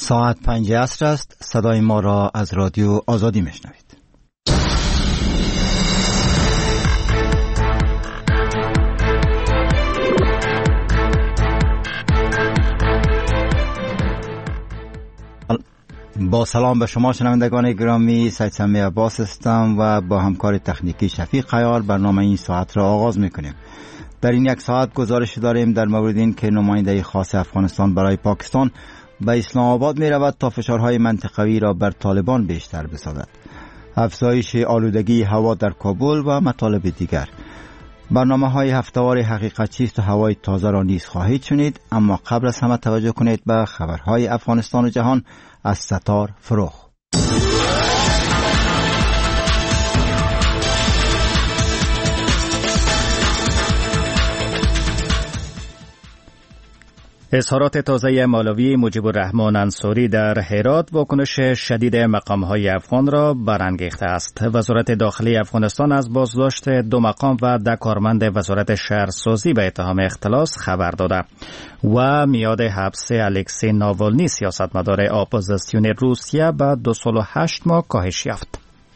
ساعت 5 عصر است. صدای ما را از رادیو آزادی میشنوید. با سلام به شما شنوندگان گرامی، سید سمی عباس هستم و با همکار تکنیکی شفیق خیار برنامه این ساعت را آغاز میکنیم. در این یک ساعت گزارش داریم در مورد این که نماینده خاص افغانستان برای پاکستان به اسلام آباد می رود تا فشارهای منطقوی را بر طالبان بیشتر بسازد. افزایش آلودگی هوا در کابل و مطالب دیگر. برنامه های هفته‌وار حقیقت چیست و هوای تازه را نیز خواهید شنید، اما قبل از همه توجه کنید به خبرهای افغانستان و جهان از ستار فروخ. اظهارات تازه مولوی مجیب الرحمن انصاری در هرات واکنش شدید مقام‌های افغان را برانگیخته است. وزارت داخلی افغانستان از بازداشت 2 مقام و 10 کارمند وزارت شهرسازی به اتهام اختلاس خبر داده و میاد حبس الکسی ناوالنی سیاستمدار اپوزیسیون روسیه به 2 سال و 8 ماه کاهش یافت.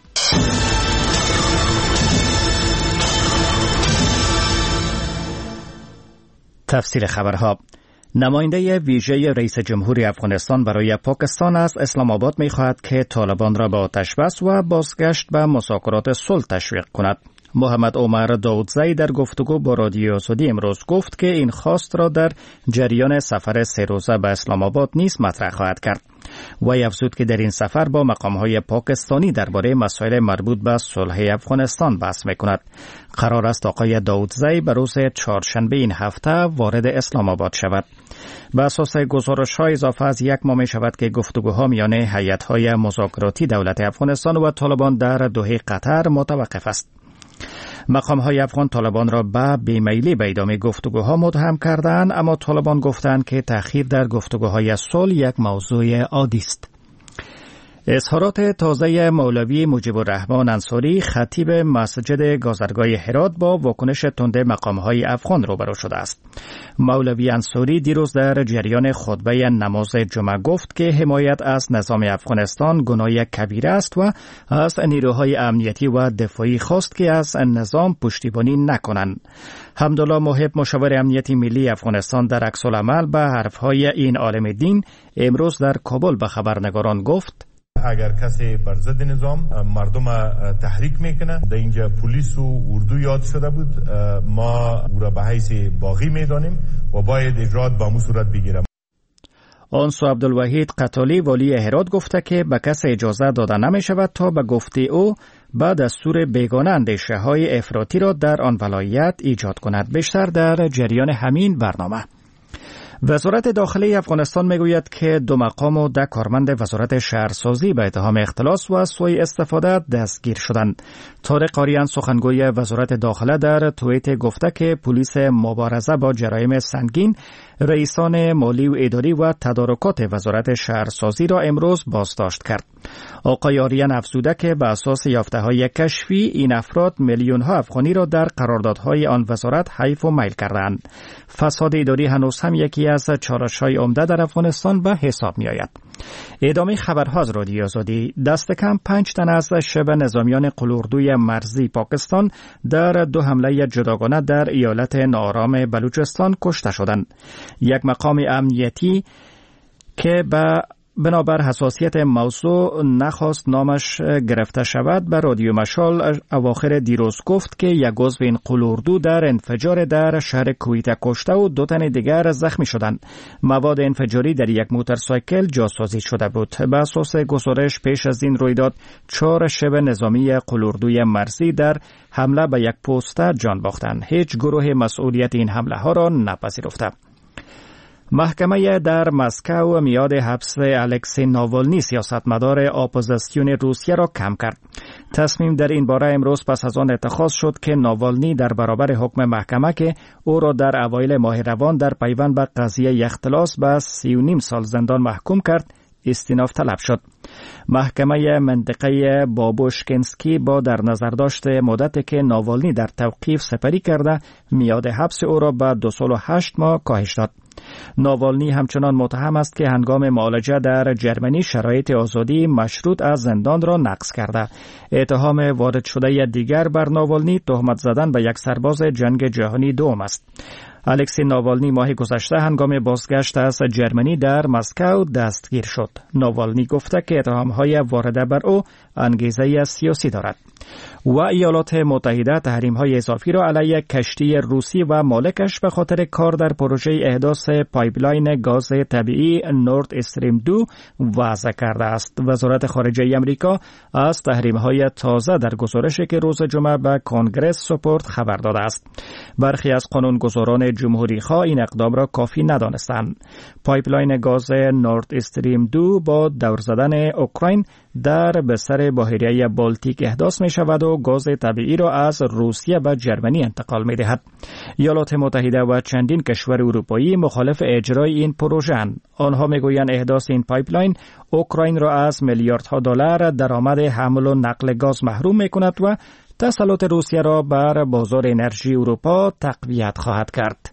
تفصیل خبرها. نماینده ویژه رئیس جمهوری افغانستان برای پاکستان از اسلام آباد می خواهد که طالبان را به آتش بس و بازگشت به مذاکرات صلح تشویق کند. محمد عمر داودزی در گفتگو با رادیو آزادی امروز گفت که این خواست را در جریان سفر 3 روزه به اسلام آباد نیز مطرح خواهد کرد. وی افزود که در این سفر با مقام‌های پاکستانی درباره مسائل مربوط به صلح افغانستان بحث می‌کند. قرار است آقای داودزی به روز چهارشنبه این هفته وارد اسلام آباد شود. به اساس گزارش‌ها اضافه از 1 ماه می‌شود که گفتگوها میان هیئت‌های مذاکراتی دولت افغانستان و طالبان در دوحه قطر متوقف است. مقام‌های افغان طالبان را به بیمیلی به ادامه گفتگوها متهم کردند، اما طالبان گفتند که تأخیر در گفتگوهای صلح یک موضوع عادی است. اظهارات تازه مولوی مجیب الرحمن انصاری خطیب مسجد گذرگاه هرات با واکنش تند مقام‌های افغان روبرو شده است. مولوی انصاری دیروز در جریان خطبه نماز جمعه گفت که حمایت از نظام افغانستان گناه کبیره است و از نیروهای امنیتی و دفاعی خواست که از نظام پشتیبانی نکنند. حمدالله محب مشاور امنیتی ملی افغانستان در عکس‌العمل به حرفهای این عالم دین امروز در کابل به خبرنگاران گفت: اگر کسی بر ضد نظام مردم تحریک میکنه، در اینجا پلیس و اردو یاد شده بود، ما او را به حیث باغی میدانیم و باید اجرات با مو صورت بگیره. آنسو عبدالوحید قتالی والی هرات گفته که به کسی اجازه داده نمی شود تا به گفته او به دستور بیگانه اندیشه های افراطی را در آن ولایت ایجاد کند. بیشتر در جریان همین برنامه. وزارت داخلی افغانستان میگوید که 2 مقام و 10 کارمند وزارت شهرسازی به اتهام اختلاس و سوء استفاده دستگیر شدند. طارق آریان سخنگوی وزارت داخله در توییت گفته که پلیس مبارزه با جرایم سنگین رئیسان مالی و اداری و تدارکات وزارت شهرسازی را امروز بازداشت کرد. آقای آریان افزوده که به اساس یافته‌های کشفی این افراد میلیون‌ها افغانی را در قراردادهای آن وزارت حیف و میل کردند. فساد اداری هنوز هم یکی از چالش‌های عمده در افغانستان به حساب می‌آید. ادامه خبرها از رادیو آزادی. دست کم 5 تن از شبه نظامیان قلوردوی مرزی پاکستان در 2 حمله جداگانه در ایالت ناآرام بلوچستان کشته شدند. یک مقام امنیتی که بنابر حساسیت موضوع نخواست نامش گرفته شود به رادیو مشال اواخر دیروز گفت که یک عضو این قلوردو در انفجار در شهر کویت کشته و 2 تن دیگر زخمی شدند. مواد انفجاری در یک موتورسایکل جاسازی شده بود. به اساس گزارش پیش از این رویداد 4 شبه نظامی قلوردوی مرزی در حمله به یک پوستر جان باختند. هیچ گروه مسئولیت این حمله ها را نپذیرفته. محکمه در مسکو میاد حبس الکسی ناوالنی سیاستمدار اپوزیسیون روسیه را کم کرد. تصمیم در این باره امروز پس از آن اتخاذ شد که ناوالنی در برابر حکم محکمه که او را در اوایل ماه روان در پیوند به قضیه اختلاس به 3.5 سال زندان محکوم کرد استیناف طلب شد. محکمه منطقه بابوشکنسکی با در نظر داشته مدتی که ناوالنی در توقیف سپری کرده میاد حبس او را به 2 سال و 8 ماه کاهش داد. ناوالنی همچنان متهم است که هنگام معالجه در جرمنی شرایط آزادی مشروط از زندان را نقض کرده. اتهام وارد شده دیگر بر ناوالنی تهمت زدن به یک سرباز جنگ جهانی دوم است. الکسی ناوالنی ماه گذشته هنگام بازگشت از جرمنی در مسکو دستگیر شد. ناوالنی گفته که اتهام‌های وارده بر او انگیزه سیاسی دارد. و ایالات متحده تحریم‌های اضافی را علیه کشتی روسی و مالکش به خاطر کار در پروژه احداث پایپلاین گاز طبیعی نورد استریم 2 وضع کرده است. وزارت خارجه آمریکا از تحریم‌های تازه در گزارشی که روز جمعه به کنگره سپرد خبر داده است. برخی از قانونگذاران جمهوری‌خواه این اقدام را کافی ندانستند. پایپلاین گاز نورد استریم 2 با دور زدن اوکراین در بستر بحیره بالتیک احداث می شود و گاز طبیعی را از روسیه به جرمنی انتقال می دهد. ایالات متحده و چندین کشور اروپایی مخالف اجرای این پروژه اند. آنها می گویند احداث این پایپلاین اوکراین را از میلیاردها دلار درآمد حمل و نقل گاز محروم می کند و تسلط روسیه را بر بازار انرژی اروپا تقویت خواهد کرد.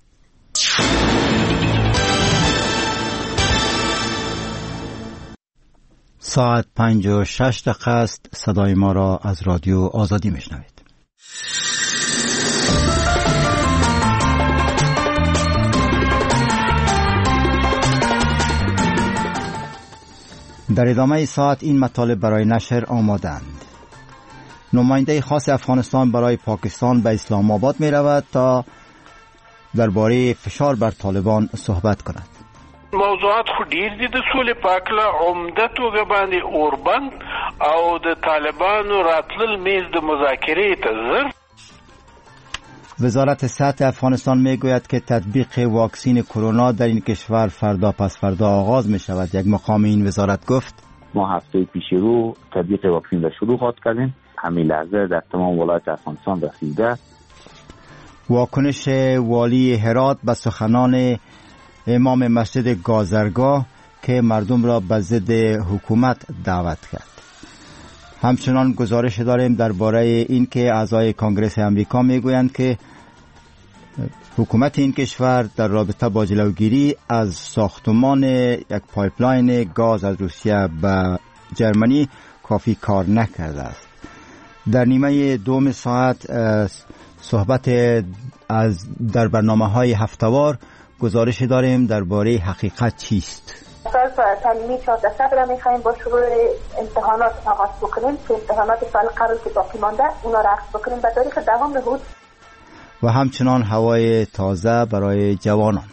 ساعت 5:06 است. صدای ما را از رادیو آزادی میشنوید. در ادامه ساعت این مطالب برای نشر آمادند. نماینده خاص افغانستان برای پاکستان به اسلام آباد می رود تا درباره فشار بر طالبان صحبت کند. موضوعات خو ډیر دي د سولې په اړه عمده توګه باندې اوربند او د طالبانو راتلل میز د مذاکره ته زر. وزارت صحت افغانستان میگوید که تطبیق واکسین کرونا در این کشور فردا پس فردا آغاز می شود. یک مقام این وزارت گفت ما هفته پیش رو تطبیق واکسین را شروع خواهد کردیم. همین لحظه در تمام ولایت افغانستان رسیده. واکنش والی هرات به سخنان امام مسجد گازرگاه که مردم را به ضد حکومت دعوت کرد. همچنان گزارش داریم درباره این که اعضای کنگره آمریکا میگویند که حکومت این کشور در رابطه با جلوگیری از ساختمان یک پایپلاین گاز از روسیه به جرمنی کافی کار نکرده است. در نیمه دوم ساعت صحبت از در برنامه‌های هفته‌وار گزارش داریم درباره حقیقت چیست. تعلیمی 14 را می‌خوایم با شروع امتحانات آغاز بکنیم که امتحانات سال قبل که باقی مانده اونا را عقد بکنیم به تاریخ 10 حود. و همچنان هوای تازه برای جوانان.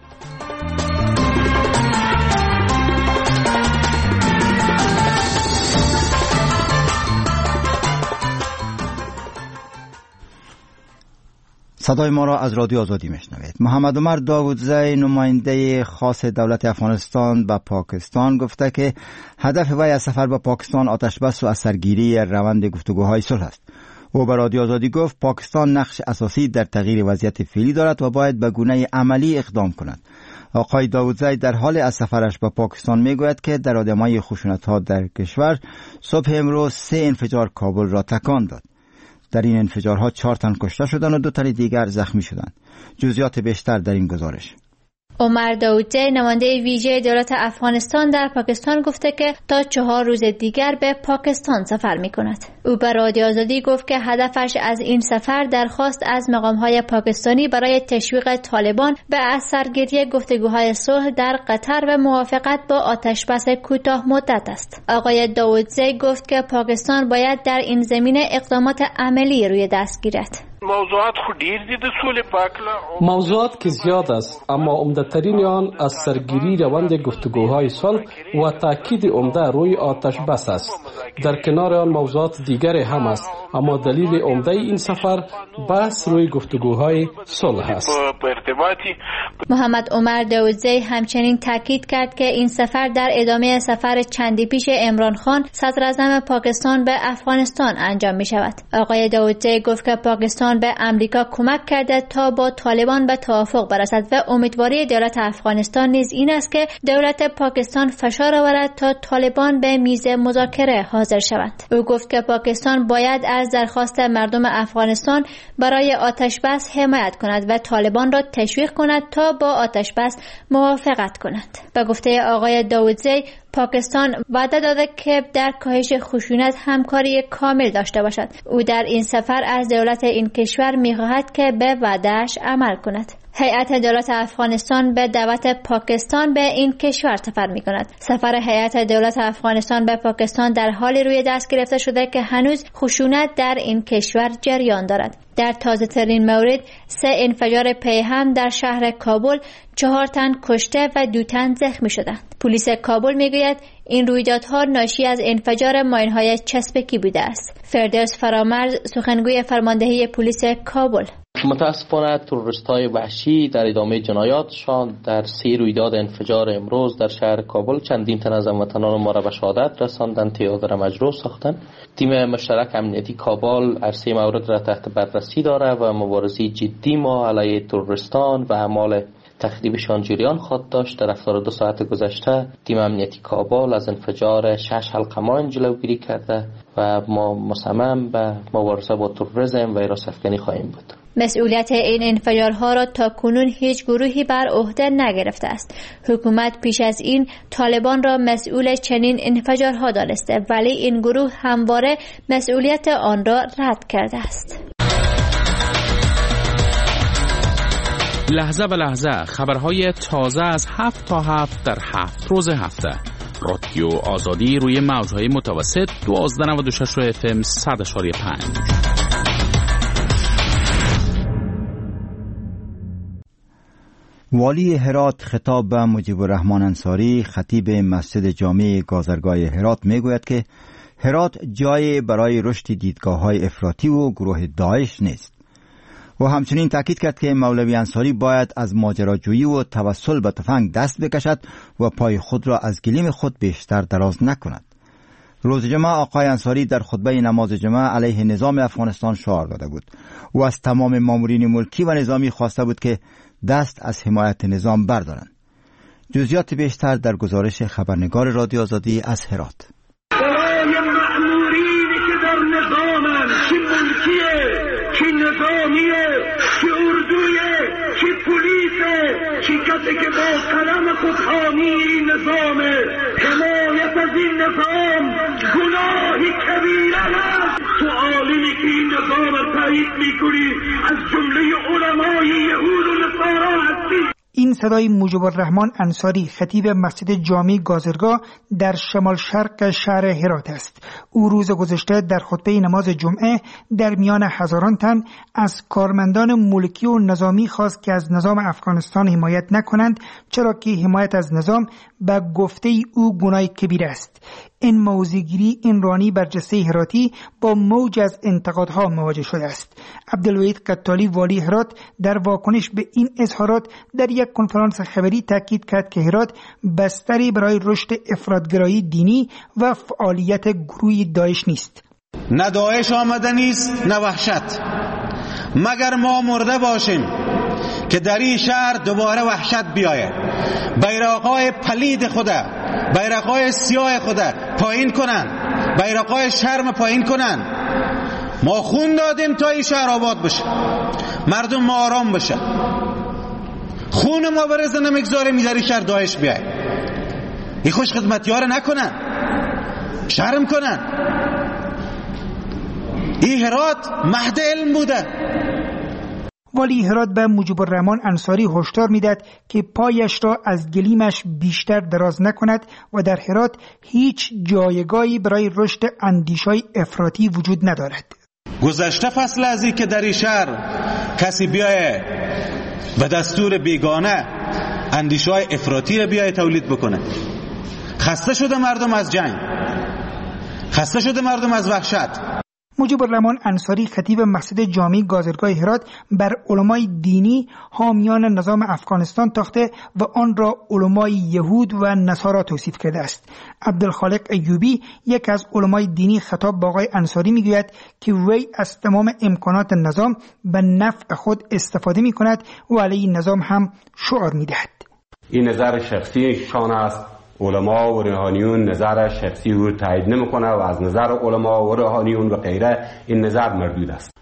صدای ما را از رادیو آزادی میشنوید. محمد عمر داودزی نماینده خاص دولت افغانستان به پاکستان گفته که هدف وی از سفر به پاکستان آتش بس و اثرگیری روند گفتگوهای صلح است. او به رادیو آزادی گفت پاکستان نقش اساسی در تغییر وضعیت فعلی دارد و باید به گونه عملی اقدام کند. آقای داودزی در حال از سفرش به پاکستان میگوید که در ادامه خشونت‌ها در کشور صبح امروز 3 انفجار کابل را تکان داد. در این انفجارها 4 تن کشته شدند و 2 تن دیگر زخمی شدند. جزئیات بیشتر در این گزارش. عمر داودزی نماینده ویژه دولت افغانستان در پاکستان گفته که تا 4 روز دیگر به پاکستان سفر می کند. او به رادیو آزادی گفت که هدفش از این سفر درخواست از مقام‌های پاکستانی برای تشویق طالبان به اثرگیری گفتگوهای صلح در قطر و موافقت با آتشبس کوتاه مدت است. آقای داودزی گفت که پاکستان باید در این زمینه اقدامات عملی روی دست گیرد. موضوعات خو ډیر دي د سولې په اړه. موضوعات که زیاد است اما عمده‌ترین آن از سرگیری روند گفتگوهای صلح و تاکید عمده روی آتش بس است. در کنار آن موضوعات دیگری هم است اما دلیل عمده این سفر بحث روی گفتگوهای صلح است. محمد عمر داودزی همچنین تاکید کرد که این سفر در ادامه سفر چندی پیش عمران خان صدر اعظم پاکستان به افغانستان انجام می شود. آقای داودزی گفت که پاکستان به امریکا کمک کرده تا با طالبان به توافق برسد و امیدواری دولت افغانستان نیز این است که دولت پاکستان فشار آورد تا طالبان به میز مذاکره حاضر شوند. او گفت که پاکستان باید از درخواست مردم افغانستان برای آتش بس حمایت کند و طالبان را تشویق کند تا با آتش بس موافقت کنند. به گفته آقای داودزی، پاکستان وعده داده که در کاهش خشونت همکاری کامل داشته باشد. او در این سفر از دولت این کشور می‌خواهد که به وعده‌اش عمل کند. هیئت دولت افغانستان به دعوت پاکستان به این کشور سفر می‌کند. سفر هیئت دولت افغانستان به پاکستان در حال روی دست گرفته شده که هنوز خشونت در این کشور جریان دارد. در تازه ترین مورد 3 انفجار پیهم در شهر کابل 4 تن کشته و 2 تن زخمی شدند. پلیس کابل میگوید این رویدادها ناشی از انفجار ماین‌های چسبکی بوده است. فردوس فرامرز، سخنگوی فرماندهی پلیس کابل: متاسفانه تروریست‌های وحشی در ادامه جنایاتشان در 3 رویداد انفجار امروز در شهر کابل چندین تن از هموطنان ما را به شهادت رساندند، تعداد را مجروح ساختند. تیم مشترک امنیتی کابل عرصه مورد را تحت بررسی دارد و مبارزه جدی ما علیه تروریستان و اعمال تخریبشان جریان خواهد داشت. در 72 ساعت گذشته تیم امنیتی کابل از انفجار 6 حلقه ماین جلوگیری کرده و ما مصمم به مبارزه با تروریسم و حراس افکنی خواهیم بود. مسئولیت این انفجارها را تا کنون هیچ گروهی بر عهده نگرفته است. حکومت پیش از این طالبان را مسئول چنین انفجارها دانسته، ولی این گروه همواره مسئولیت آن را رد کرده است. لحظه به لحظه خبرهای تازه از 7 تا 7 در 7 روز هفته. رادیو آزادی روی موجهای متوسط 1296 FM 100.5. والی هرات خطاب به مجیب الرحمن انصاری، خطیب مسجد جامع گازرگاه هرات، میگوید که هرات جای برای رشد دیدگاه‌های افراطی و گروه داعش نیست. و همچنین تاکید کرد که مولوی انصاری باید از ماجراجویی و توسل به تفنگ دست بکشد و پای خود را از گلیم خود بیشتر دراز نکند. روز جمعه آقای انصاری در خطبه نماز جمعه علیه نظام افغانستان شعار داده بود و از تمام مامورین ملکی و نظامی خواسته بود که دست از حمایت نظام بردارند. جزئیات بیشتر در گزارش خبرنگار رادیو آزادی از هرات. چی نظامیه، چی اردویه، چی پولیسه، چی کسی که با قلم خود حامی نظامه، حمایت از این نظام گناهی کبیره است. تو عالمی که این نظام را تایید میکنی از جمله علمای یهود و نصارا هستی. این صدای مجیب الرحمن انصاری، خطیب مسجد جامع گازرگاه در شمال شرق شهر هرات است. او روز گذشته در خطبه نماز جمعه در میان هزاران تن از کارمندان ملکی و نظامی خواست که از نظام افغانستان حمایت نکنند، چرا که حمایت از نظام به گفته او گناه کبیر است. این موضع‌گیری این رانی برجسته هراتی با موج از انتقادها مواجه شده است. عبدالوحید قطالی والی هرات در واکنش به این اظهارات در یک کنفرانس خبری تاکید کرد که هرات بستری برای رشد افراطگرایی دینی و فعالیت گروه داعش نیست. نه داعش آمده نیست نه وحشت، مگر ما مرده باشیم که در این شهر دوباره وحشت بیاید. بیرق‌های پلید خدا، بیرق‌های سیاه خدا پایین کنن، بیرق‌های شرم پایین کنن. ما خون دادیم تا این شهر آباد بشه، مردم ما آرام بشه. خون ما برزه نمیگذاریم در این شهر داعش بیاید. این خوش خدمتیار نکنن، شرم کنن. این هرات مهد علم بوده. والی هرات به مجیب الرحمن انصاری هشدار میداد که پایش را از گلیمش بیشتر دراز نکند و در هرات هیچ جایگاهی برای رشد اندیشه‌های افراطی وجود ندارد. گذشته فصل از این که در این شهر کسی بیایه به دستور بیگانه اندیشه‌های افراطی را بیایه تولید بکنه. خسته شده مردم از جنگ، خسته شده مردم از وحشت. مجیب الرحمن انصاری خطیب مسجد جامع گازرگاه هرات بر علمای دینی حامیان نظام افغانستان تاخته و آن را علمای یهود و نصارا توصیف کرده است. عبدالخالق ایوبی یک از علمای دینی خطاب با آقای انصاری میگوید که وی از تمام امکانات نظام به نفع خود استفاده می کند و علیه نظام هم شعار می دهد. این نظر شخصی شان است. علما و روحانیون نظر شخصی رو تایید نمیکنه و از نظر علما و روحانیون و غیره این نظر مردود است.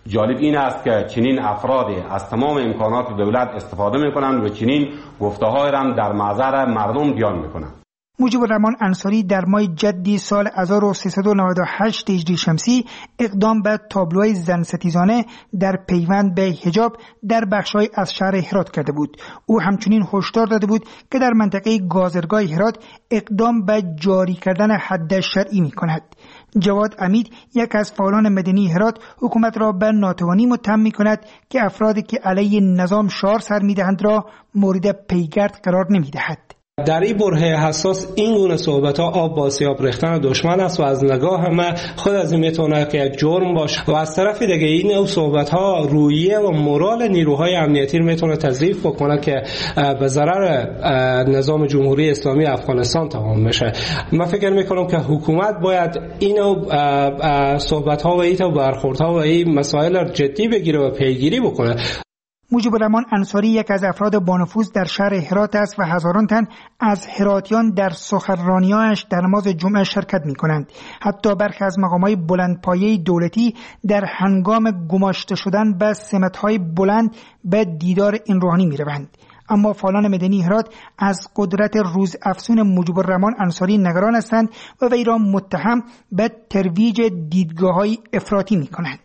جالب این است که چنین افرادی از تمام امکانات دولت استفاده میکنند و چنین گفته‌های را در محضر مردم بیان میکنند. مجیب الرحمن انصاری در ماه جدی سال 1398 هجری شمسی اقدام به تابلوهای زن ستیزانه در پیوند به حجاب در بخش‌های از شهر هرات کرده بود. او همچنین هشدار داده بود که در منطقه گازرگاه هرات اقدام به جاری کردن حد شرعی می‌کند. جواد امید، یک از فعالان مدنی هرات، حکومت را به ناتوانی متهم می‌کند که افرادی که علیه نظام شعار سر می‌دهند را مورد پیگرد قرار نمی‌دهد. در این برهه حساس این گونه صحبت ها آب با سیاب ریختن دشمن است و از نگاه ما خود از این میتونه که یک جرم باشه و از طرف دیگه این نوع صحبت ها روحیه و مورال نیروهای امنیتی میتونه تضعیف بکنه که به ضرر نظام جمهوری اسلامی افغانستان تمام بشه. من فکر میکنم که حکومت باید این نوع صحبت ها و این برخورد ها و این مسائل را جدی بگیره و پیگیری بکنه. مجیب الرحمن انصاری یک از افراد بانفوذ در شهر هرات است و هزاران تن از هراتیان در سخنرانی‌هایش در نماز جمعه شرکت می‌کنند. حتی برخی از مقام‌های بلندپایه دولتی در هنگام گماشته شدن به سمت‌های بلند به دیدار این روحانی می‌روند. اما فعالان مدنی هرات از قدرت روزافزون مجیب الرحمن انصاری نگران هستند و وی را متهم به ترویج دیدگاه‌های افراطی می‌کنند.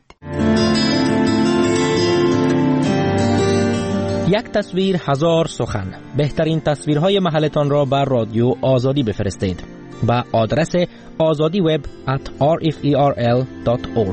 یک تصویر هزار سخن. بهترین تصویرهای محلتان را بر رادیو آزادی بفرستید با آدرس azadiweb@rferl.org.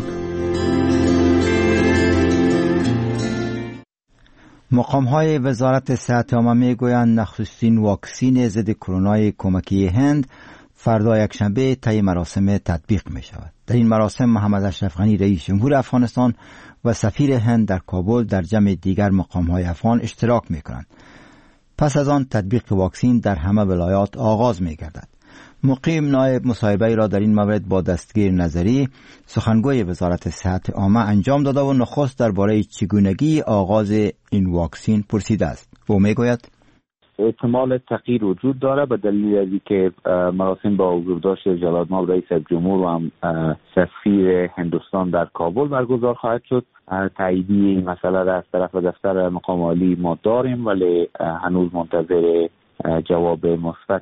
مقام‌های وزارت صحت عامه می‌گویند نخستین واکسین ضد کرونا کمکی هند فردا یکشنبه طی مراسم تطبیق می‌شود. در این مراسم محمد اشرف غنی رئیس جمهور افغانستان و سفیر هند در کابل در جمع دیگر مقام‌های افغان اشتراک می‌کنند. پس از آن تطبیق واکسین در همه ولایات آغاز می‌گردد. مقیم نایب مصاحبه را در این مورد با دستگیر نظری سخنگوی وزارت صحت عامه انجام داده و نخست درباره چگونگی آغاز این واکسین پرسیده است. او می‌گوید احتمال تغییر وجود داره به دلیل از اینکه مراسم با حضورداشت جلال‌آباد رئیس جمهور و هم سفیر هندوستان در کابل برگزار خواهد شد. تاییدیه این مسئله را از طرف دفتر مقام عالی ما داریم ولی هنوز منتظر جواب مثبت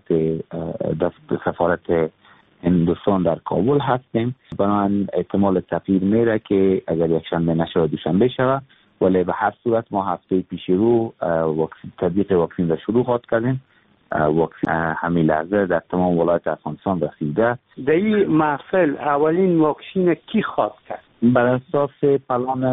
سفارت هندوستان در کابل هستیم. بنابراین احتمال تغییر میره که اگر یکشنبه نشه دوشنبه شود، ولی به هر صورت ما هفته پیش رو تطبیق واکسین را شروع خواهد کردیم. واکسین همین لحظه در تمام ولایت افغانستان رسیده. در این محفل اولین واکسین کی خواهد کرد؟ بر اساس پلان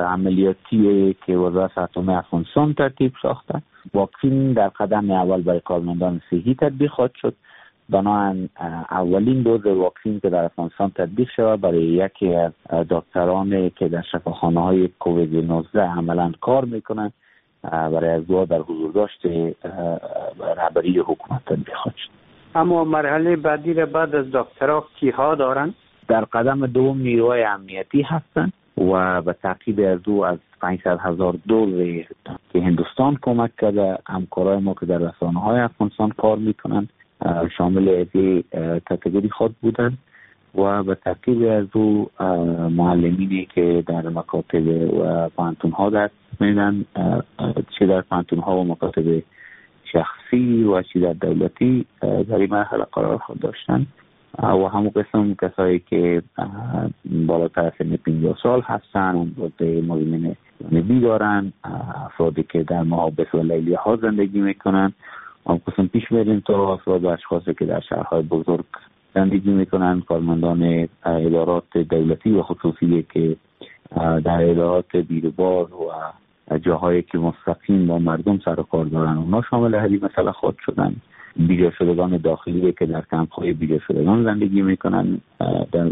عملیاتی که وزارت صحت عامه افغانستان ترتیب ساخته، واکسین در قدم اول برای کارمندان صحی تطبیق خواهد شد. بنابراین اولین دوز واکسین که در افغانستان تطبیق شود برای یکی از دکترانی که در شفاخانه‌های کووید 19 عملاً کار میکنند برای از دو در حضورداشت رهبری حکومت تطبیق خواهد شد. اما مرحله بعدی را بعد از دکترها کیها دارند؟ در قدم دوم نیروهای امنیتی هستند و به تعقیب از دو از 500,000 دوز که هندوستان کمک کرده همکارای ما که در رسانه‌های افغانستان کار میکنند شامل از کاتگوری خود بودند و به تعقیب از او معلمینی که در مکاتب و پانتون‌ها دست میدن، چه در پانتون‌ها و مکاتب شخصی و چه در دولتی در این مرحله قرار خود داشتن و همون قسم کسایی که بالاتر سن 50 سال هستن و مزمن جانبی دارن، افرادی که در محابس و لیلیه ها زندگی میکنن. هم قسم پیش میریم تا افراد و اشخاصی که در شهرهای بزرگ زندگی میکنن، کارمندان ادارات دولتی و خصوصی که در ادارات بیروبار و جاهایی که مستقیم با مردم سر و کار دارن اونا شامل همین مسئله خود شدن. بیجا شدگان داخلی که در کمپ‌های بیجا شدگان زندگی میکنن، در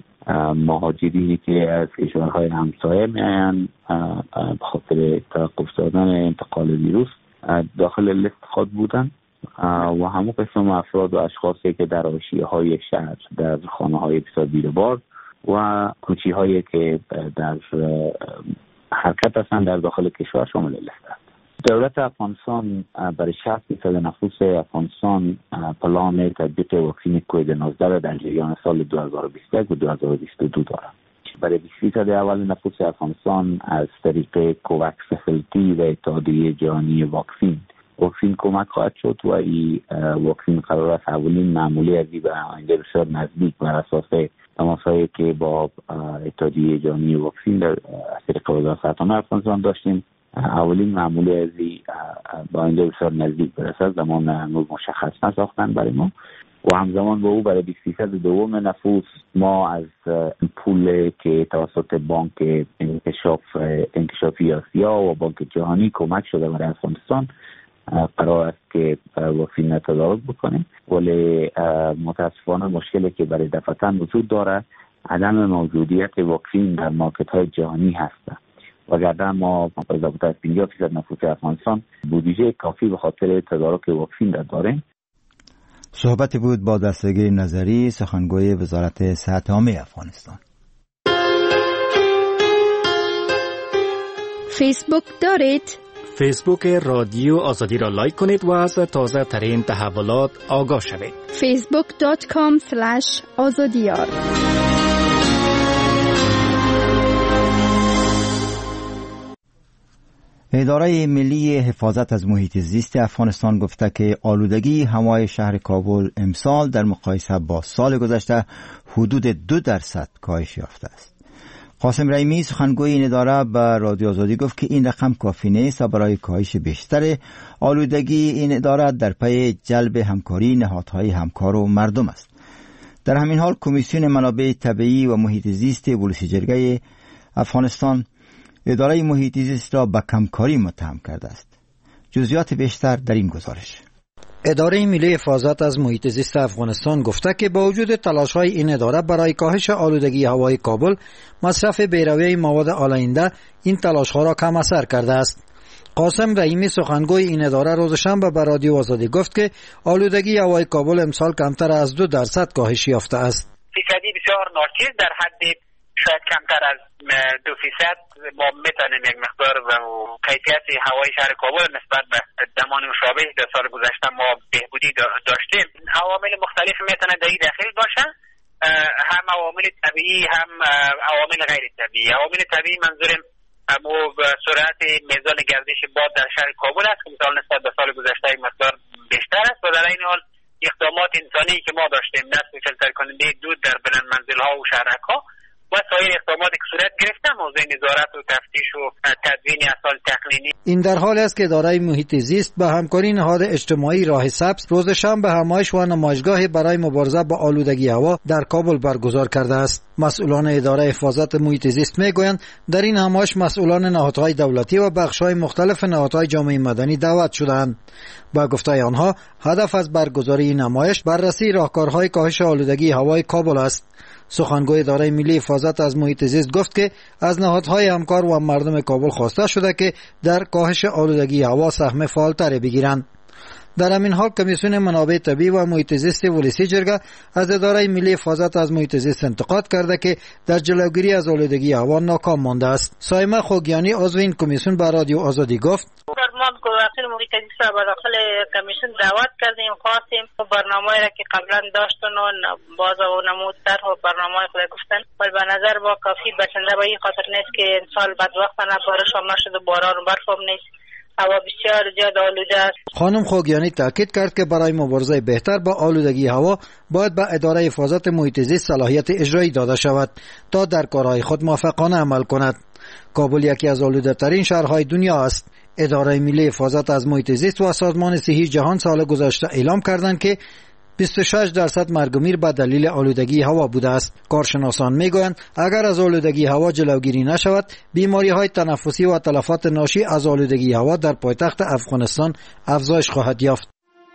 مهاجرینی که از کشورهای همسایه میاین به خاطر توقف دادن انتقال ویروس داخل لیست خود بودن و همون قسم افراد و اشخاصی که در حاشیه‌های شهر در خانه‌های بسیار بیروبار و کوچی‌هایی که در حرکت هستند در داخل کشور شامل لیست است. دولت افغانستان برای 60% نفوس افغانستان پلان تطبیق واکسن کووید 19 را در جریان سال 2021 و 2022 دارد. برای 20% اول نفوس افغانستان از طریق کوواکس فسیلیتی و اتحادیه جهانی واکسین کمک خواهد شد و این واکسین قرار است اولین معمولی ازی به آینده بسیار نزدیک بر اساس تماسایی که با اتحادیه جهانی واکسین در طریق وزارت صحت افغانستان داشتیم، اولین معمولی ازی با آینده بسیار نزدیک برسد. زمان هنوز مشخص نساختن برای ما و همزمان با او برای 20% دوم نفوس ما از پول که توسط بانک انکشافی آسیا و بانک جهانی کمک شده برای افغانستان قرار است که واکسین تدارک بکنیم، ولی متاسفانه مشکلی که برای دفعتاً وجود داره عدم موجودیت واکسین در مارکت های جهانی هست. وگرنه ما بالاتر از 50% نفوس افغانستان بودجه کافی به خاطر تدارک واکسین را داریم. صحبت بود با دستگیر نظری، سخنگوی وزارت صحت عامه افغانستان. فیسبوک دارید؟ فیسبوک رادیو آزادی را لایک کنید و از تازه ترین تحولات آگاه شوید. facebook.com/azadiyar. اداره ملی حفاظت از محیط زیست افغانستان گفته که آلودگی هوای شهر کابل امسال در مقایسه با سال گذشته حدود 2% کاهش یافته است. قاسم رحیمی سخنگوی این اداره به رادیو آزادی گفت که این رقم کافی نیست و برای کاهش بیشتر آلودگی این اداره در پی جلب همکاری نهادهای همکار و مردم است. در همین حال کمیسیون منابع طبیعی و محیط زیست ولسی جرگه افغانستان اداره محیط زیست را به کمکاری متهم کرده است. جزئیات بیشتر در این گزارش. اداره ملی حفاظت از محیط زیست افغانستان گفته که با وجود تلاش‌های این اداره برای کاهش آلودگی هوای کابل، مصرف بی‌رویه مواد آلاینده این تلاش‌ها را کم اثر کرده است. قاسم رحیمی سخنگوی این اداره روز شنبه به رادیو آزادی گفت که آلودگی هوای کابل امسال کمتر از 2% کاهش یافته است. فیصدی بسیار ناچیز در حد شاید کمتر از 2% ما میتونیم یک مقدار و کیفیت هوای شهر کابل نسبت به زمان مشابه در سال گذشته ما بهبودی داشتیم. عوامل مختلف میتونه در این داخل باشه، هم عوامل طبیعی هم عوامل غیر طبیعی. عوامل طبیعی منظورم همو سرعت میزان گردش باد در شهر کابل است که مثلا نسبت به سال گذشته یک مقدار بیشتر است و در این حال اقدامات انسانی که ما داشتیم نصب فیلتر کننده دود در بلند منزل‌ها و شهرک‌ها و سایر اقداماتی که صورت گرفته موضوع نظارت و تفتیش و تدوین اسناد تقنینی. این در حالی است که اداره محیط زیست با همکاری نهاد اجتماعی راه سبز روز شنبه همایش و نمایشگاهی برای مبارزه با آلودگی هوا در کابل برگزار کرده است. مسئولان اداره حفاظت محیط زیست میگویند در این همایش مسئولان نهادهای دولتی و بخش‌های مختلف نهادهای جامعه مدنی دعوت شدند. با گفته آنها هدف از برگزاری این نمایش بررسی راهکارهای کاهش آلودگی هوای کابل است. سخنگوی اداره ملی حفاظت از محیط زیست گفت که از نهادهای همکار و مردم کابل خواسته شده که در کاهش آلودگی هوا سهم فعالتری بگیرند. در همین حال کمیسیون منابع طبیعی و محیط زیست ولسی جرگه از اداره ملی حفاظت از محیط زیست انتقاد کرده که در جلوگیری از آلودگی هوا ناکام مانده است. سایمه خوگیانی عضو این کمیسیون به رادیو آزادی گفت: ما وکیل محیط زیست را به داخل کمیسیون دعوت کردیم، خواستیم برنامه‌ای را که قبلا داشتن و باز و نمود طرح و برنامه خود گفتن، ولی به نظر با کافی بسنده به این خاطر نیست که امسال بدبختانه بارش هم نشد و باران و برف هم نیست. هوا بسیار زیاد آلوده است. خانم خوگیانی تاکید کرد که برای مبارزه بهتر با آلودگی هوا باید به اداره حفاظت محیط زیست صلاحیت اجرایی داده شود تا در کارهای خود موفقانه عمل کند. کابل یکی از آلوده‌ترین شهرهای دنیا است. اداره ملی حفاظت از محیط زیست و سازمان صحی جهان سال گذشته اعلام کردند که 26% مرگ و میر به دلیل آلودگی هوا بوده است. کارشناسان میگویند اگر از آلودگی هوا جلوگیری نشود، بیماری‌های تنفسی و تلفات ناشی از آلودگی هوا در پایتخت افغانستان افزایش خواهد یافت.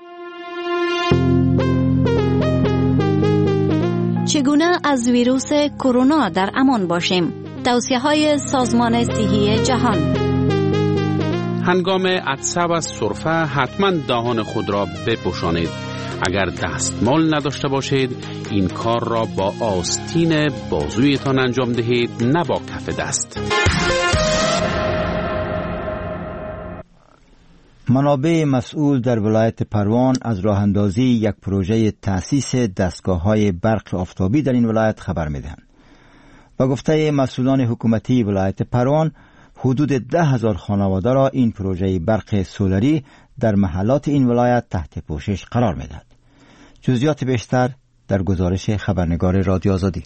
چگونه از ویروس کرونا در امان باشیم؟ توصیه‌های سازمان صحی جهان. هنگام عطسه و سرفه حتما دهان خود را بپوشانید. اگر دستمال نداشته باشید این کار را با آستین بازویتان انجام دهید، نه با کف دست. منابع مسئول در ولایت پروان از راه اندازی یک پروژه تأسیس دستگاه‌های برق آفتابی در این ولایت خبر می‌دهند. با گفته مسئولان حکومتی ولایت پروان، حدود 10,000 خانواده را این پروژه برق سولری در محلات این ولایت تحت پوشش قرار می‌دهد. جزئیات بیشتر در گزارش خبرنگار رادیو آزادی.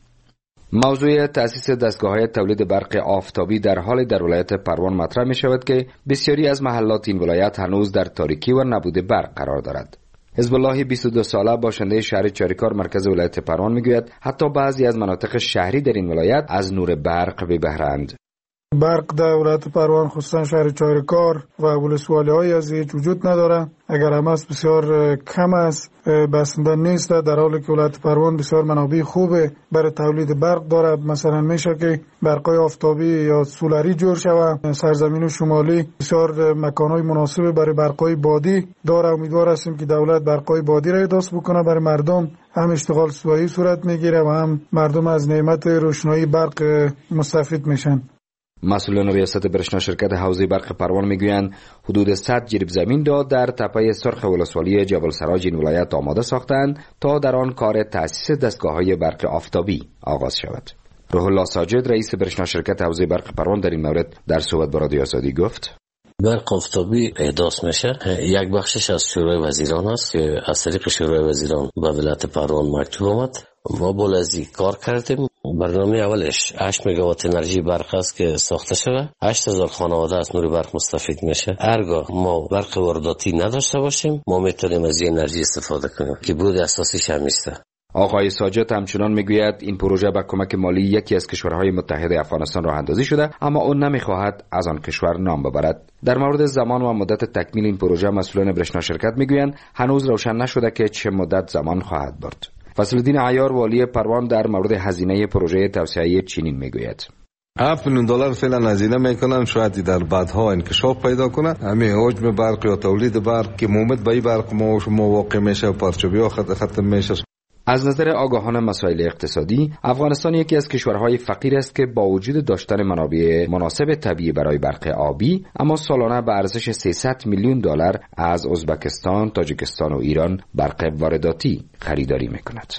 موضوع تأسیس دستگاه‌های تولید برق آفتابی در حال در ولایت پروان مطرح می‌شود که بسیاری از محلات این ولایت هنوز در تاریکی و نبود برق قرار دارد. حزب الله 22 ساله باشنده شهر چاریکار مرکز ولایت پروان میگوید حتی بعضی از مناطق شهری در این ولایت از نور برق بی بهره‌اند. برق در ولایت پروان خصوصا شهر چاریکار و ولسوالی‌های از هیچ وجود نداره. اگر هم است بسیار کم است، بسنده نیست، در حالی که ولایت پروان بسیار منابع خوبه برای تولید برق داره. مثلا میشه که برقای آفتابی یا سولری جور شود. سرزمین شمالی بسیار مکانهای مناسب برای برقای بادی داره. امیدوار هستیم که دولت برقای بادی را احداث بکنه برای مردم، هم اشتغال سوایی صورت میگیره و هم مردم از نعمت روشنایی برق مستفید میشن. مسئولان ریاست برشنا شرکت حوزه برق پروان میگویند حدود 100 جریب زمین را در تپه سرخ ولسوالی جبل سراج این ولایت آماده ساختند تا در آن کار تأسیس دستگاه‌های برق آفتابی آغاز شود. روح الله ساجد رئیس برشنا شرکت حوزه برق پروان در این مورد در صحبت با رادیو آزادی گفت: برق آفتابی احداث میشه. یک بخشش از شورای وزیران است که از طریق شورای وزیران به ولایت پروان مکتوب آمد. ما بولازی کار کردیم. برنامه اولش 8 مگاوات انرژی برق است که ساخته شده. 8000 خانواده از نور برق مستفید میشه. هرگاه ما برق وارداتی نداشته باشیم ما میتونیم از این انرژی استفاده کنیم که بود اساسیش هم نیست. آقای ساجد همچنان میگوید این پروژه با کمک مالی یکی از کشورهای متحد افغانستان راه اندازی شده، اما اون نمیخواهد از آن کشور نام ببرد. در مورد زمان و مدت تکمیل این پروژه مسئولان برشنا شرکت میگویند هنوز روشن نشده که چه مدت زمان خواهد برد. فضلالدین عیار والی پروان در مورد هزینه پروژه توسعه چنین میگوید: $7 میلیون فعلا هزینه میکنن، شاید در بعدها انکشاف پیدا کنه. همین حجم برق یا تولید برق که مومد به برق ما واقع میشه، پرچوبی ها ختم میشه. از نظر آگاهان مسائل اقتصادی، افغانستان یکی از کشورهای فقیر است که با وجود داشتن منابع مناسب طبیعی برای برق آبی، اما سالانه به ارزش $300 میلیون از ازبکستان، تاجیکستان و ایران برق وارداتی خریداری میکند.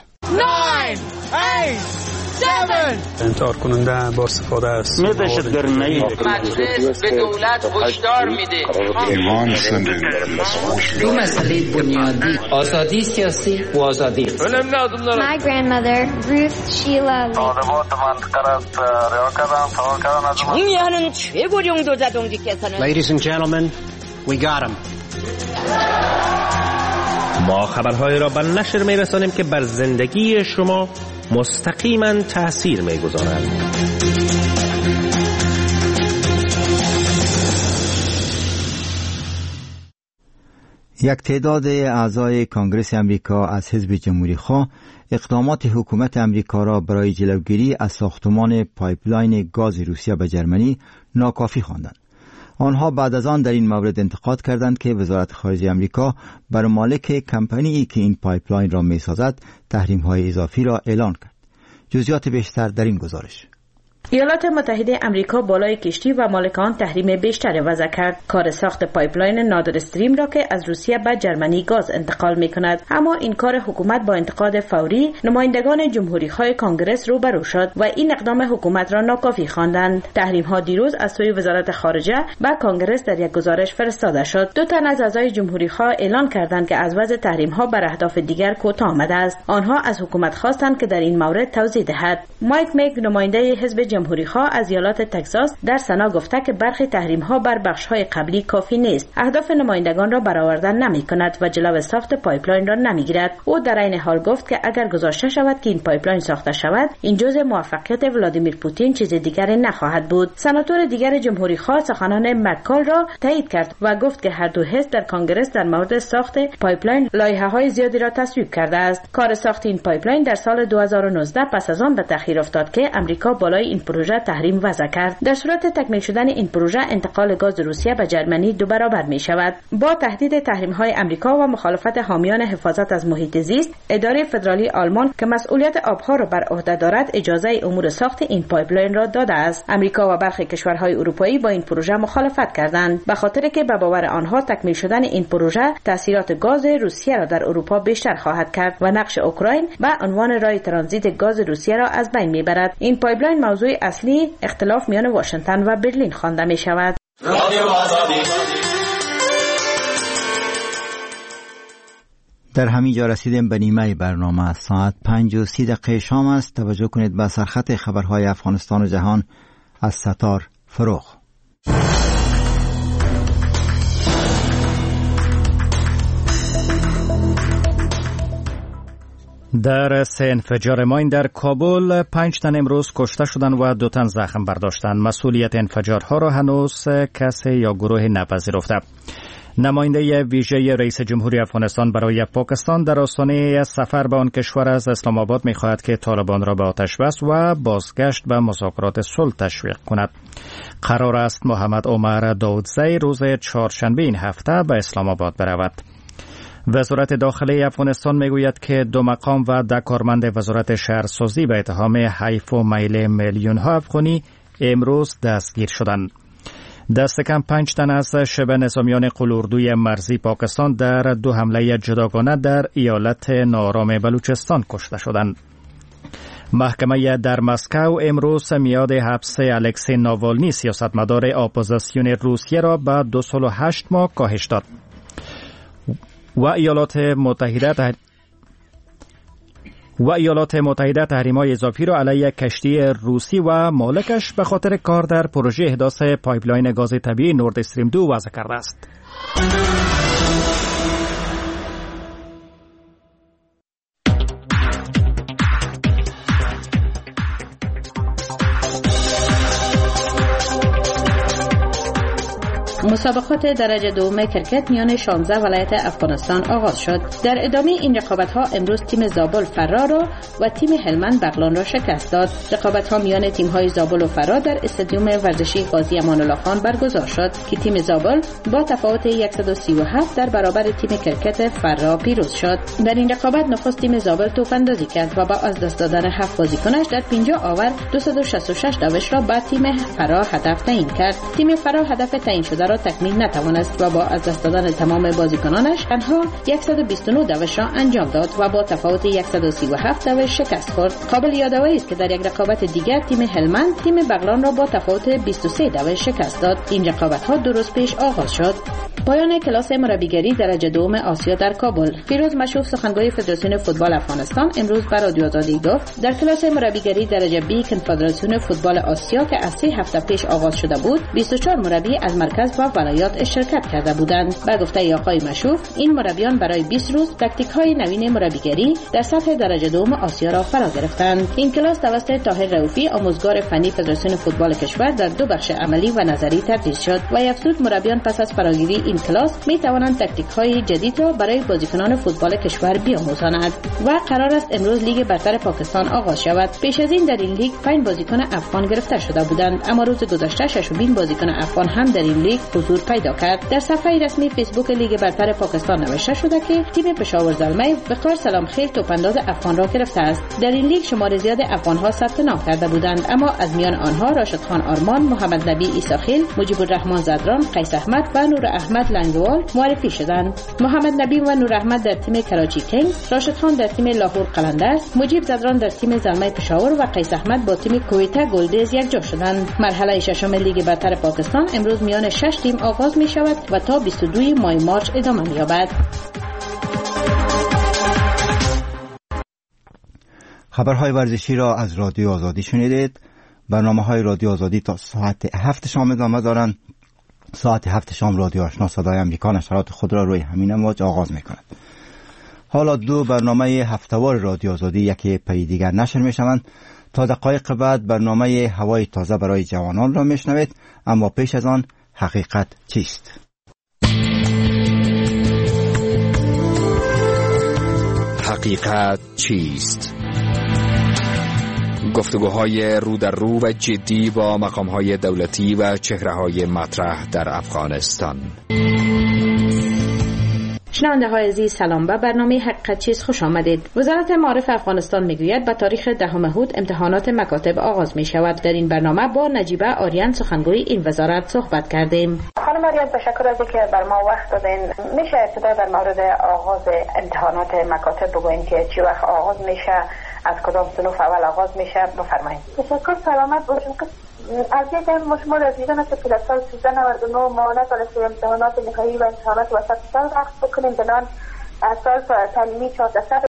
9 8 7 انتحار کننده با استفاده است. مجلس به دولت هشدار میده. دو مسئله بنیادی: آزادی سیاسی و آزادی اقتصادی. My grandmother, Ruth Sheila Lee. 총리하는 최고령 도자동지께서는 Ladies and gentlemen, we got him. ما خبرهای را به نشر می‌رسانیم که بر زندگی شما مستقیما تأثیر می‌گذارند. یک تعداد اعضای کانگرس امریکا از حزب جمهوری خواه اقدامات حکومت امریکا را برای جلوگیری از ساختمان پایپلاین گاز روسیه به جرمنی ناکافی خواندند. آنها بعد از آن در این مورد انتقاد کردند که وزارت خارجه امریکا بر مالک کمپانی که این پایپلاین را می‌سازد تحریم‌های اضافی را اعلان کرد. جزئیات بیشتر در این گزارش. ایالات متحده امریکا بالای کشتی و مالک آن تحریم بیشتری وضع کرد. کار ساخت پایپلاین نادر استریم را که از روسیه به جرمنی گاز انتقال می کند، اما این کار حکومت با انتقاد فوری نمایندگان جمهوری خواه کانگرس روبرو شد و این اقدام حکومت را ناکافی خواندند. تحریم ها دیروز از سوی وزارت خارجه به کانگرس در یک گزارش فرستاده شد. 2 تن از اعضای جمهوری خواه اعلان کردند که از وضع تحریم ها بر اهداف دیگر کوتاه آمده است. آنها از حکومت خواستند که در این مورد توضیح دهد. مایک مگ نماینده حزب جمهوری خواه از ایالات تگزاس در سنا گفته که برخی تحریم ها بر بخش های قبلی کافی نیست، اهداف نمایندگان را برآورده نمی کند و جلو ساخت پایپلاین را نمی گیرد. او در عین حال گفت که اگر گذاشته شود که این پایپلاین ساخته شود، این جزء موفقیت ولادیمیر پوتین چیز دیگری نخواهد بود. سناتور دیگر جمهوری خواه سخنان مکال را تایید کرد و گفت که هر دو حزب در کانگرس در مورد ساخت پایپلاین لایحه های زیادی را تصویب کرده است. کار ساخت این پایپلاین در سال 2019 پس از آن به تأخیر افتاد که امریکا بالای این این پروژه تحریم وضع کرد. در صورت تکمیل شدن این پروژه انتقال گاز روسیه به جرمنی 2 برابر می شود. با تهدید تحریم های امریکا و مخالفت حامیان حفاظت از محیط زیست، اداره فدرالی آلمان که مسئولیت آبها را بر عهده دارد اجازه امور ساخت این پایپلاین را داده است. امریکا و برخی کشورهای اروپایی با این پروژه مخالفت کردند، به خاطر که به باور آنها تکمیل شدن این پروژه تاثیرات گاز روسیه را در اروپا بیشتر خواهد کرد و نقش اوکراین به عنوان راه ترانزیت گاز روسیه را از بین میبرد. این پایپلاین موضوع اصلی اختلاف میان واشنگتن و برلین خوانده می شود. در همین جا رسیدیم به نیمه برنامه. ساعت 5:30 شام است. توجه کنید به سرخط خبرهای افغانستان و جهان از ستار فروغ. در 3 انفجار ماین در کابل 5 تن امروز کشته شدند و 2 تن زخم برداشتند. مسئولیت انفجارها را هنوز کسی یا گروه نپذیرفته. نماینده ویژه رئیس جمهوری افغانستان برای پاکستان در آستانه سفر به آن کشور از اسلام آباد می‌خواهد که طالبان را به آتش بس و بازگشت به مذاکرات صلح تشویق کند. قرار است محمد عمر داودزی روز چهارشنبه این هفته به اسلام آباد برود. وزارت داخلی افغانستان میگوید که 2 مقام و 10 کارمند وزارت شهرسازی به اتهام حیف و میل میلیون‌ها افغانی امروز دستگیر شدند. دست کم 5 تن از شبه نظامیان قلاردوی مرزی پاکستان در 2 حمله جداگانه در ایالت ناآرام بلوچستان کشته شدند. محکمه در مسکو امروز میاد حبس الکسی ناوالنی سیاستمدار اپوزیسیون روسیه را به 2 سال و 8 ماه کاهش داد. و ایالات متحده تحریم‌های اضافی را علیه کشتی روسی و مالکش به خاطر کار در پروژه احداث پایپلاین گاز طبیعی نورد استریم 2 وضع کرده است. مسابقات درجه دوم کرکت میان 16 ولایت افغانستان آغاز شد. در ادامه این رقابت‌ها امروز تیم زابل فرار و تیم هلمند بغلان را شکست داد. رقابت‌ها میان تیم‌های زابل و فرار در استادیوم ورزشی قاضی امان الله خان برگزار شد که تیم زابل با تفاوت 137 در برابر تیم کرکت فرار پیروز شد. در این رقابت نخست تیم زابل توپ‌اندازی کرد و با از دست دادن 7 بازیکنش در 50 آور 266 داوش را به تیم فرار هدف تعیین کرد. تیم فرار هدف تعیین شده را تکمیل نتوانست و با از دست دادن تمام بازیکنانش تنها 129 داوش را انجام داد و با تفاوت 137 داوش شکست خورد. قابل یادآوری است که در یک رقابت دیگر تیم هلمند تیم بغلان را با تفاوت 23 داوش شکست داد. این رقابت‌ها 2 روز پیش آغاز شد. پایان کلاس مربیگری درجه دوم آسیا در کابل. فیروز مشوف سخنگوی فدراسیون فوتبال افغانستان امروز بر رادیو آزادی گفت در کلاس مربیگری درجه بی کنفدراسیون فوتبال آسیا که از 3 هفته پیش آغاز شده بود 24 مربی از مرکز و ولایات شرکت کرده بودند. با گفته آقای مشوف این مربیان برای 20 روز تاکتیک‌های نوین مربیگری در سطح درجه دوم آسیا را فرا گرفتند. این کلاس توسط طاهر رؤوفی آموزگار فنی فدراسیون فوتبال کشور در 2 بخش عملی و نظری تدریس شد و افزود مربیان پس از فراگیری این کلاس می توانند تاکتیک‌های جدید را برای بازیکنان فوتبال کشور بیاموزانند. و قرار است امروز لیگ برتر پاکستان آغاز شود. پیش از این در این لیگ 5 بازیکن افغان گرفته شده بودند، اما روز گذشته 6 بازیکن افغان هم در این لیگ حضور پیدا کرد. در صفحه رسمی فیسبوک لیگ برتر پاکستان نوشته شده که تیم پشاور زلمه وقار سلام خیل توپانداز افغان را گرفته است. در این لیگ شمار زیاد افغان‌ها ثبت نام کرده بودند، اما از میان آنها راشد خان آرمان، محمد نبی عیساخیل، مجیب الرحمن زدران، قیس احمد و نور احمد لنگوال معرفی شدند. محمد نبی و نور احمد در تیم کراچی کینگز، راشد خان در تیم لاهور قلندرز، مجیب زدران در تیم زلمه پشاور و قیس احمد با تیم کویتا گلدز یکجا شدند. مرحله ششم لیگ برتر پاکستان امروز میان 6 تیم آغاز می شود و تا 22 ماه مارچ ادامه می‌یابد. خبرهای ورزشی را از رادیو آزادی شنیدید. برنامه‌های رادیو آزادی تا ساعت 7 شام ادامه دارند. ساعت 7 شام رادیو آشنا صدای آمریکا نشرات خود را روی همین امواج آغاز می‌کند. حالا 2 برنامه هفته‌وار رادیو آزادی یکی پی دیگر نشر می‌شوند. تا دقایق بعد برنامه هوای تازه برای جوانان را میشنوید، اما پیش از آن حقیقت چیست؟ حقیقت چیست؟ گفتگوهای رو در رو و جدی با مقامهای دولتی و چهره‌های مطرح در افغانستان. شنونده های عزیز سلام، به برنامه حقیقت چیز خوش آمدید. وزارت معارف افغانستان میگوید به تاریخ 10 هود امتحانات مکاتب آغاز می شود. در این برنامه با نجیبه آریان سخنگوی این وزارت صحبت کردیم. خانم آریان، تشکر از اینکه بر ما وقت دادین. میشه ابتدا در مورد آغاز امتحانات مکاتب بگوین که چی وقت آغاز میشه، از کدام صنوف اول آغاز میشه؟ بفرمایید. تشکر، سلامت باشین. از یک شما رسیدن است که در سال 1399 معاونت بالای امتحانات نهایی و امتحانات وسط سال رخص بکنیم بنان سال تعلیمی 14